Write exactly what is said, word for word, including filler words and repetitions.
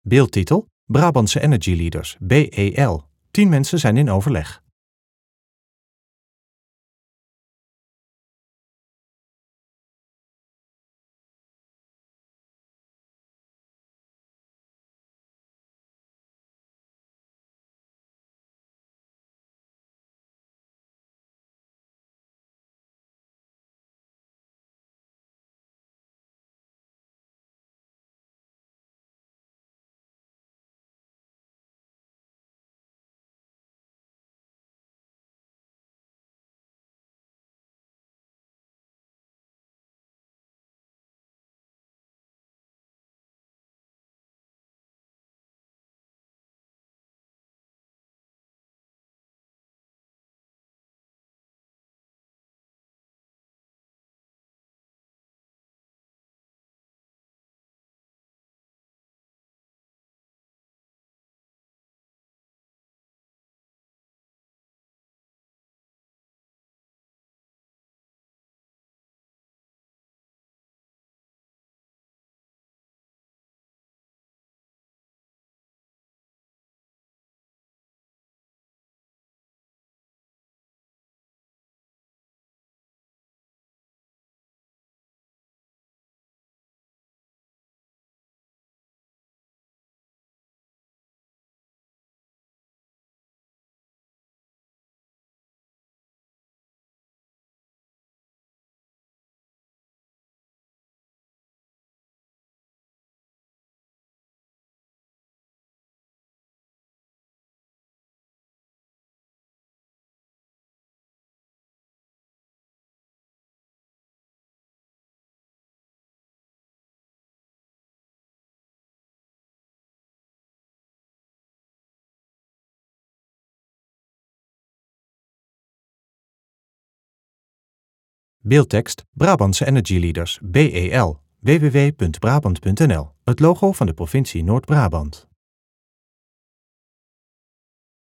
Beeldtitel: Brabantse Energy Leaders, B E L. Tien mensen zijn in overleg. Beeldtekst: Brabantse Energy Leaders, B E L. w w w punt brabant punt n l. Het logo van de provincie Noord-Brabant.